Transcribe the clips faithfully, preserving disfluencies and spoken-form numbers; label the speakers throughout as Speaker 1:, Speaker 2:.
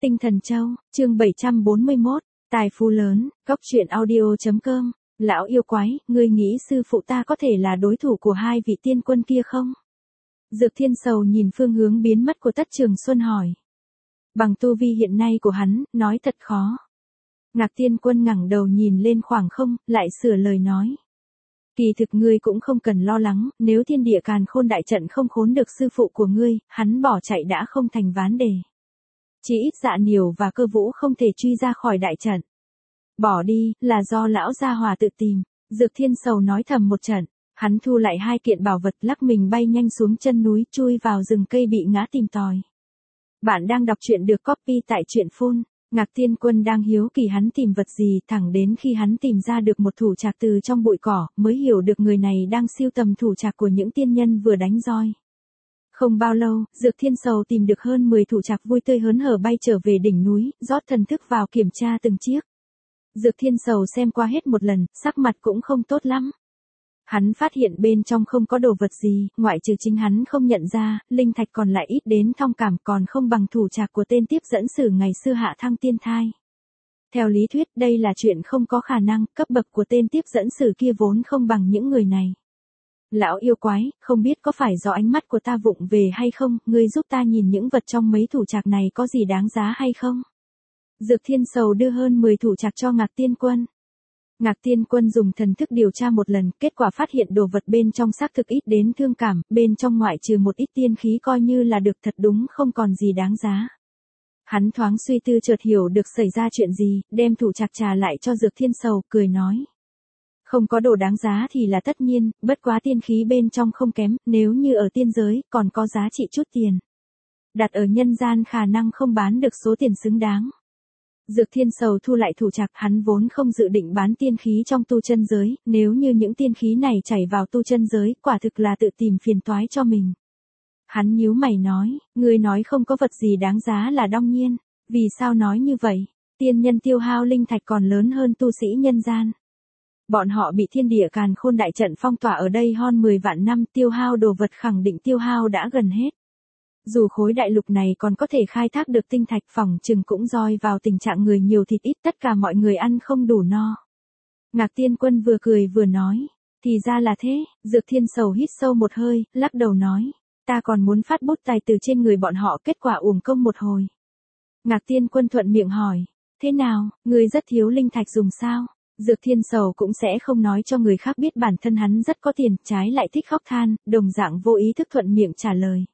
Speaker 1: Tinh Thần Châu, chương bảy trăm bốn mươi mốt, tài phú lớn, góc truyện audio.com, lão yêu quái, ngươi nghĩ sư phụ ta có thể là đối thủ của hai vị tiên quân kia không? Dược Thiên Sầu nhìn phương hướng biến mất của Tất Trường Xuân hỏi. Bằng tu vi hiện nay của hắn, nói thật khó. Ngạc Tiên Quân ngẩng đầu nhìn lên khoảng không, lại sửa lời nói. Kỳ thực ngươi cũng không cần lo lắng, nếu thiên địa càn khôn đại trận không khốn được sư phụ của ngươi, hắn bỏ chạy đã không thành ván đề. Chỉ ít Dạ Niểu và Cơ Vũ không thể truy ra khỏi đại trận. Bỏ đi, là do lão gia hòa tự tìm, Dược Thiên Sầu nói thầm một trận, hắn thu lại hai kiện bảo vật lắc mình bay nhanh xuống chân núi chui vào rừng cây bị ngã tìm tòi. Bạn đang đọc truyện được copy tại truyện phun. Ngạc Tiên Quân đang hiếu kỳ hắn tìm vật gì thẳng đến khi hắn tìm ra được một thủ trạc từ trong bụi cỏ, mới hiểu được người này đang siêu tầm thủ trạc của những tiên nhân vừa đánh roi. Không bao lâu, Dược Thiên Sầu tìm được hơn mười thủ trạc vui tươi hớn hở bay trở về đỉnh núi, rót thần thức vào kiểm tra từng chiếc. Dược Thiên Sầu xem qua hết một lần, sắc mặt cũng không tốt lắm. Hắn phát hiện bên trong không có đồ vật gì, ngoại trừ chính hắn không nhận ra, linh thạch còn lại ít đến thong cảm còn không bằng thủ trạc của tên tiếp dẫn sử ngày xưa Hạ Thăng Tiên Thai. Theo lý thuyết đây là chuyện không có khả năng, cấp bậc của tên tiếp dẫn sử kia vốn không bằng những người này. Lão yêu quái, không biết có phải do ánh mắt của ta vụng về hay không, ngươi giúp ta nhìn những vật trong mấy thủ trạc này có gì đáng giá hay không? Dược Thiên Sầu đưa hơn mười thủ trạc cho Ngạc Tiên Quân. Ngạc Tiên Quân dùng thần thức điều tra một lần, kết quả phát hiện đồ vật bên trong xác thực ít đến thương cảm, bên trong ngoại trừ một ít tiên khí coi như là được thật đúng không còn gì đáng giá. Hắn thoáng suy tư chợt hiểu được xảy ra chuyện gì, đem thủ trạc trà lại cho Dược Thiên Sầu, cười nói. Không có đồ đáng giá thì là tất nhiên, bất quá tiên khí bên trong không kém, nếu như ở tiên giới còn có giá trị chút tiền. Đặt ở nhân gian khả năng không bán được số tiền xứng đáng. Dược Thiên Sầu thu lại thủ trạc, hắn vốn không dự định bán tiên khí trong tu chân giới, nếu như những tiên khí này chảy vào tu chân giới, quả thực là tự tìm phiền toái cho mình. Hắn nhíu mày nói, ngươi nói không có vật gì đáng giá là đương nhiên, vì sao nói như vậy? Tiên nhân tiêu hao linh thạch còn lớn hơn tu sĩ nhân gian. Bọn họ bị thiên địa càn khôn đại trận phong tỏa ở đây hơn mười vạn năm, tiêu hao đồ vật khẳng định tiêu hao đã gần hết. Dù khối đại lục này còn có thể khai thác được tinh thạch, phỏng chừng cũng rơi vào tình trạng người nhiều thịt ít, tất cả mọi người ăn không đủ no. Ngạc Tiên Quân vừa cười vừa nói, thì ra là thế. Dược Thiên Sầu hít sâu một hơi, lắc đầu nói, ta còn muốn phát bút tài từ trên người bọn họ, kết quả uổng công một hồi. Ngạc Tiên Quân thuận miệng hỏi, thế nào, ngươi rất thiếu linh thạch dùng sao? Dược Thiên Sầu cũng sẽ không nói cho người khác biết bản thân hắn rất có tiền, trái lại thích khóc than, đồng dạng vô ý thức thuận miệng trả lời.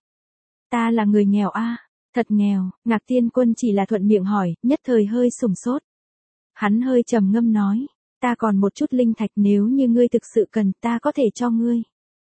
Speaker 1: Ta là người nghèo a, à? Thật nghèo. Ngạc Tiên Quân chỉ là thuận miệng hỏi, nhất thời hơi sửng sốt. Hắn hơi trầm ngâm nói, ta còn một chút linh thạch, nếu như ngươi thực sự cần, ta có thể cho ngươi.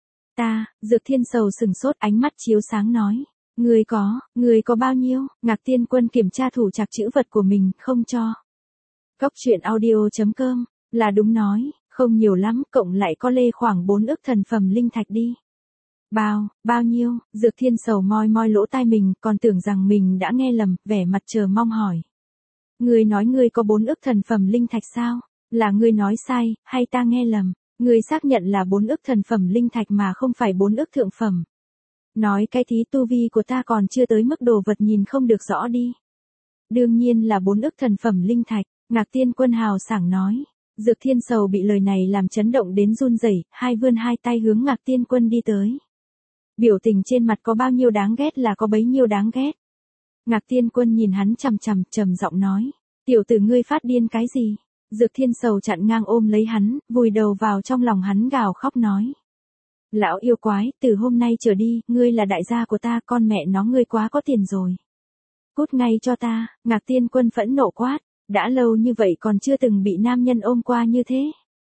Speaker 1: Ta, Dược Thiên Sầu sửng sốt, ánh mắt chiếu sáng nói, ngươi có, ngươi có bao nhiêu? Ngạc Tiên Quân kiểm tra thủ trạc chữ vật của mình, không cho. Góc truyện audio.com, là đúng nói, không nhiều lắm, cộng lại có lê khoảng bốn ức thần phẩm linh thạch đi. Bao, bao nhiêu? Dược Thiên Sầu moi moi lỗ tai mình, còn tưởng rằng mình đã nghe lầm, vẻ mặt chờ mong hỏi. Ngươi nói ngươi có bốn ức thần phẩm linh thạch sao? Là ngươi nói sai, hay ta nghe lầm? Ngươi xác nhận là bốn ức thần phẩm linh thạch mà không phải bốn ức thượng phẩm. Nói cái thí tu vi của ta còn chưa tới mức đồ vật nhìn không được rõ đi. Đương nhiên là bốn ức thần phẩm linh thạch, Ngạc Tiên Quân hào sảng nói. Dược Thiên Sầu bị lời này làm chấn động đến run rẩy, hai vươn hai tay hướng Ngạc Tiên Quân đi tới. Biểu tình trên mặt có bao nhiêu đáng ghét là có bấy nhiêu đáng ghét. Ngạc Tiên Quân nhìn hắn chằm chằm, trầm giọng nói, tiểu tử ngươi phát điên cái gì? Dược Thiên Sầu chặn ngang ôm lấy hắn, vùi đầu vào trong lòng hắn gào khóc nói. Lão yêu quái, từ hôm nay trở đi, ngươi là đại gia của ta, con mẹ nó ngươi quá có tiền rồi. Cút ngay cho ta. Ngạc Tiên Quân phẫn nộ quát, đã lâu như vậy còn chưa từng bị nam nhân ôm qua như thế.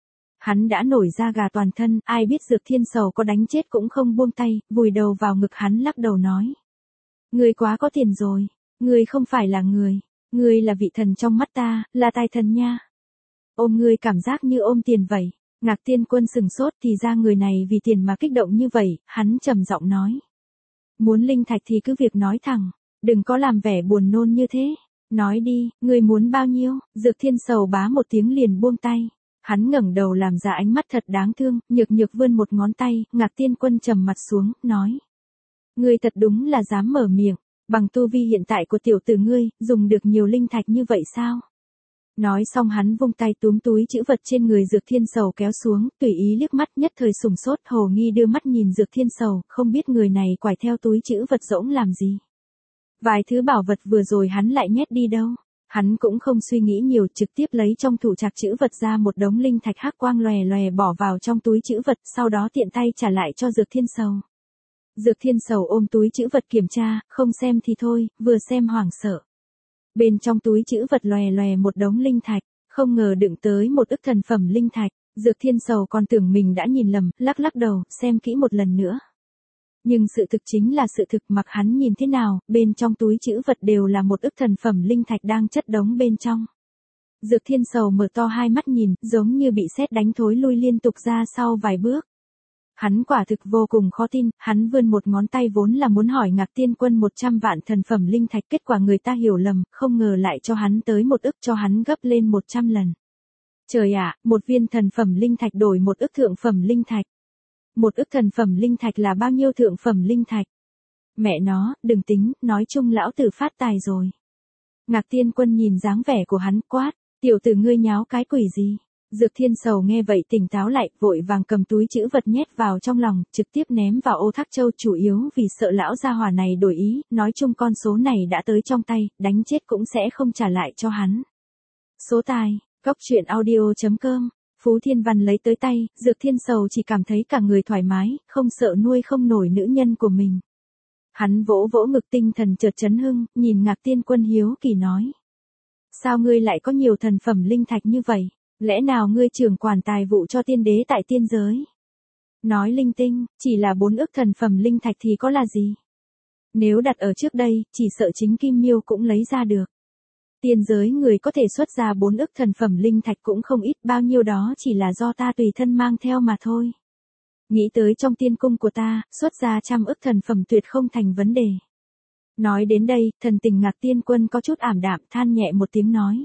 Speaker 1: Hắn đã nổi da gà toàn thân, ai biết Dược Thiên Sầu có đánh chết cũng không buông tay, vùi đầu vào ngực hắn lắc đầu nói. Ngươi quá có tiền rồi, ngươi không phải là người, ngươi là vị thần trong mắt ta, là tài thần nha. Ôm ngươi cảm giác như ôm tiền vậy. Ngạc Tiên Quân sừng sốt, thì ra người này vì tiền mà kích động như vậy, hắn trầm giọng nói. Muốn linh thạch thì cứ việc nói thẳng, đừng có làm vẻ buồn nôn như thế. Nói đi, ngươi muốn bao nhiêu? Dược Thiên Sầu bá một tiếng liền buông tay. Hắn ngẩng đầu làm ra ánh mắt thật đáng thương, nhược nhược vươn một ngón tay, Ngạc Tiên Quân trầm mặt xuống, nói. Ngươi thật đúng là dám mở miệng. Bằng tu vi hiện tại của tiểu tử ngươi, dùng được nhiều linh thạch như vậy sao? Nói xong hắn vung tay túm túi trữ vật trên người Dược Thiên Sầu kéo xuống, tùy ý liếc mắt nhất thời sùng sốt, hồ nghi đưa mắt nhìn Dược Thiên Sầu, không biết người này quải theo túi trữ vật rỗng làm gì. Vài thứ bảo vật vừa rồi hắn lại nhét đi đâu? Hắn cũng không suy nghĩ nhiều, trực tiếp lấy trong thủ trạc trữ vật ra một đống linh thạch hắc quang lòe lòe bỏ vào trong túi trữ vật, sau đó tiện tay trả lại cho Dược Thiên Sầu. Dược Thiên Sầu ôm túi trữ vật kiểm tra, không xem thì thôi, vừa xem hoảng sợ. Bên trong túi trữ vật lòe lòe một đống linh thạch, không ngờ đựng tới một ức thần phẩm linh thạch. Dược Thiên Sầu còn tưởng mình đã nhìn lầm, lắc lắc đầu, xem kỹ một lần nữa. Nhưng sự thực chính là sự thực, mặc hắn nhìn thế nào, bên trong túi trữ vật đều là một ức thần phẩm linh thạch đang chất đống bên trong. Dược Thiên Sầu mở to hai mắt nhìn, giống như bị sét đánh thối lui liên tục ra sau vài bước. Hắn quả thực vô cùng khó tin, hắn vươn một ngón tay vốn là muốn hỏi Ngạc Tiên Quân một trăm vạn thần phẩm linh thạch, kết quả người ta hiểu lầm, không ngờ lại cho hắn tới một ức, cho hắn gấp lên một trăm lần. Trời ạ, một viên thần phẩm linh thạch đổi một ức thượng phẩm linh thạch. Một ức thần phẩm linh thạch là bao nhiêu thượng phẩm linh thạch? Mẹ nó, đừng tính, nói chung lão tử phát tài rồi. Ngạc Tiên Quân nhìn dáng vẻ của hắn quát, tiểu tử ngươi nháo cái quỷ gì? Dược Thiên Sầu nghe vậy tỉnh táo lại, vội vàng cầm túi trữ vật nhét vào trong lòng, trực tiếp ném vào ô Thác Châu, chủ yếu vì sợ lão gia hỏa này đổi ý, nói chung con số này đã tới trong tay, đánh chết cũng sẽ không trả lại cho hắn. Số tài, cóc truyện audio chấm com, Phú Thiên Văn lấy tới tay, Dược Thiên Sầu chỉ cảm thấy cả người thoải mái, không sợ nuôi không nổi nữ nhân của mình. Hắn vỗ vỗ ngực, tinh thần chợt chấn hưng, nhìn Ngạc Tiên Quân hiếu kỳ nói. Sao ngươi lại có nhiều thần phẩm linh thạch như vậy? Lẽ nào ngươi trưởng quản tài vụ cho tiên đế tại tiên giới? Nói linh tinh, chỉ là bốn ức thần phẩm linh thạch thì có là gì? Nếu đặt ở trước đây, chỉ sợ chính Kim Miêu cũng lấy ra được. Tiên giới người có thể xuất ra bốn ức thần phẩm linh thạch cũng không ít, bao nhiêu đó chỉ là do ta tùy thân mang theo mà thôi. Nghĩ tới trong tiên cung của ta, xuất ra trăm ức thần phẩm tuyệt không thành vấn đề. Nói đến đây, thần tình Ngạc Tiên Quân có chút ảm đạm, than nhẹ một tiếng nói.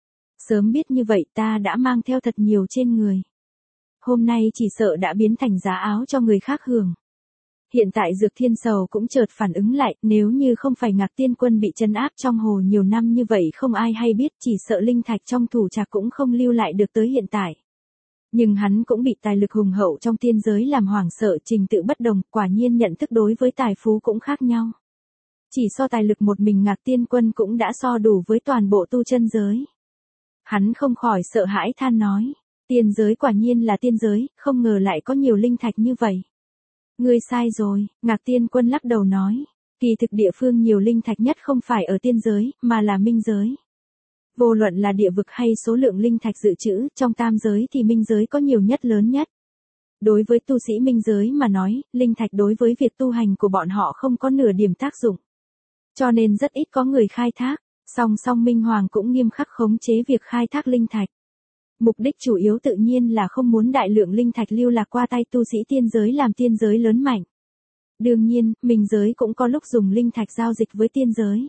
Speaker 1: Sớm biết như vậy ta đã mang theo thật nhiều trên người. Hôm nay chỉ sợ đã biến thành giá áo cho người khác hưởng. Hiện tại Dược Thiên Sầu cũng chợt phản ứng lại, nếu như không phải Ngạc Tiên Quân bị trấn áp trong hồ nhiều năm như vậy không ai hay biết, chỉ sợ linh thạch trong thủ trạc cũng không lưu lại được tới hiện tại. Nhưng hắn cũng bị tài lực hùng hậu trong tiên giới làm hoảng sợ, trình tự bất đồng, quả nhiên nhận thức đối với tài phú cũng khác nhau. Chỉ so tài lực một mình Ngạc Tiên Quân cũng đã so đủ với toàn bộ tu chân giới. Hắn không khỏi sợ hãi than nói, tiên giới quả nhiên là tiên giới, không ngờ lại có nhiều linh thạch như vậy. Ngươi sai rồi, Ngạc Tiên Quân lắc đầu nói, kỳ thực địa phương nhiều linh thạch nhất không phải ở tiên giới, mà là minh giới. Vô luận là địa vực hay số lượng linh thạch dự trữ, trong tam giới thì minh giới có nhiều nhất lớn nhất. Đối với tu sĩ minh giới mà nói, linh thạch đối với việc tu hành của bọn họ không có nửa điểm tác dụng. Cho nên rất ít có người khai thác. Song song Minh Hoàng cũng nghiêm khắc khống chế việc khai thác linh thạch. Mục đích chủ yếu tự nhiên là không muốn đại lượng linh thạch lưu lạc qua tay tu sĩ tiên giới làm tiên giới lớn mạnh. Đương nhiên, minh giới cũng có lúc dùng linh thạch giao dịch với tiên giới.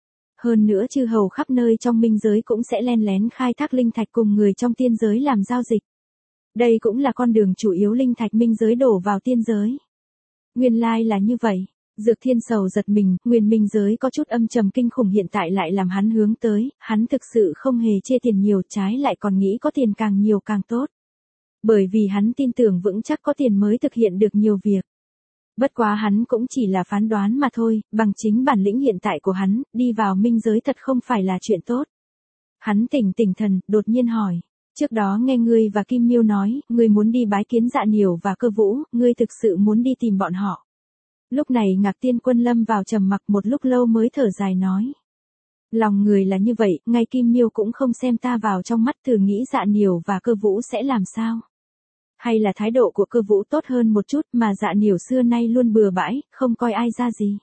Speaker 1: Hơn nữa chư hầu khắp nơi trong minh giới cũng sẽ len lén khai thác linh thạch cùng người trong tiên giới làm giao dịch. Đây cũng là con đường chủ yếu linh thạch minh giới đổ vào tiên giới. Nguyên lai là như vậy. Dược Thiên Sầu giật mình, nguyên minh giới có chút âm trầm kinh khủng hiện tại lại làm hắn hướng tới, hắn thực sự không hề chê tiền nhiều, trái lại còn nghĩ có tiền càng nhiều càng tốt. Bởi vì hắn tin tưởng vững chắc có tiền mới thực hiện được nhiều việc. Bất quá hắn cũng chỉ là phán đoán mà thôi, bằng chính bản lĩnh hiện tại của hắn, đi vào minh giới thật không phải là chuyện tốt. Hắn tỉnh tỉnh thần, đột nhiên hỏi, trước đó nghe ngươi và Kim Miêu nói, ngươi muốn đi bái kiến Dạ Niểu và Cơ Vũ, ngươi thực sự muốn đi tìm bọn họ. Lúc này Ngạc Tiên Quân lâm vào trầm mặc một lúc lâu mới thở dài nói. Lòng người là như vậy, ngay Kim Miêu cũng không xem ta vào trong mắt, thử nghĩ Dạ Niểu và Cơ Vũ sẽ làm sao. Hay là thái độ của Cơ Vũ tốt hơn một chút mà Dạ Niểu xưa nay luôn bừa bãi, không coi ai ra gì.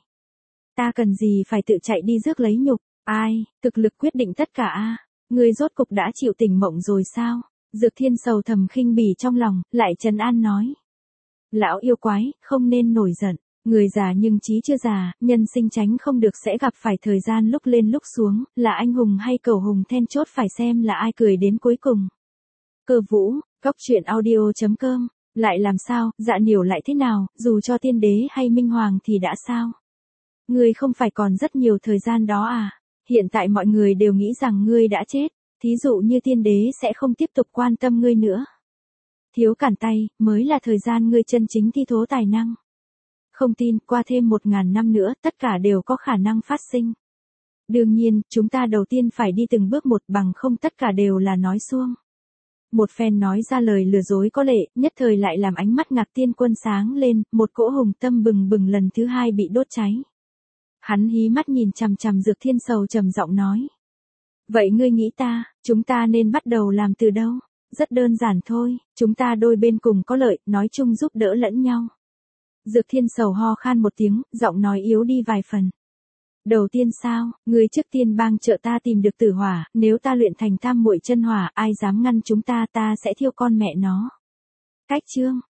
Speaker 1: Ta cần gì phải tự chạy đi rước lấy nhục, ai, thực lực quyết định tất cả a. Người rốt cục đã chịu tỉnh mộng rồi sao? Dược Thiên Sầu thầm khinh bỉ trong lòng, lại trấn an nói. Lão yêu quái, không nên nổi giận. Người già nhưng trí chưa già, nhân sinh tránh không được sẽ gặp phải thời gian lúc lên lúc xuống, là anh hùng hay cẩu hùng then chốt phải xem là ai cười đến cuối cùng. Cơ Vũ, cóc truyện audio chấm com, lại làm sao, Dạ Niểu lại thế nào, dù cho tiên đế hay minh hoàng thì đã sao? Ngươi không phải còn rất nhiều thời gian đó à? Hiện tại mọi người đều nghĩ rằng ngươi đã chết, thí dụ như tiên đế sẽ không tiếp tục quan tâm ngươi nữa. Thiếu cản tay, mới là thời gian ngươi chân chính thi thố tài năng. Không tin, qua thêm một ngàn năm nữa, tất cả đều có khả năng phát sinh. Đương nhiên, chúng ta đầu tiên phải đi từng bước một, bằng không tất cả đều là nói suông. Một phen nói ra lời lừa dối có lệ, nhất thời lại làm ánh mắt Ngạc Tiên Quân sáng lên, một cỗ hùng tâm bừng bừng lần thứ hai bị đốt cháy. Hắn hí mắt nhìn chằm chằm Dược Thiên Sầu trầm giọng nói. Vậy ngươi nghĩ ta, chúng ta nên bắt đầu làm từ đâu? Rất đơn giản thôi, chúng ta đôi bên cùng có lợi, nói chung giúp đỡ lẫn nhau. Dược Thiên Sầu ho khan một tiếng, giọng nói yếu đi vài phần. Đầu tiên sao, ngươi trước tiên bang trợ ta tìm được tử hỏa, nếu ta luyện thành tam muội chân hỏa, ai dám ngăn chúng ta, ta sẽ thiêu con mẹ nó. Cách chương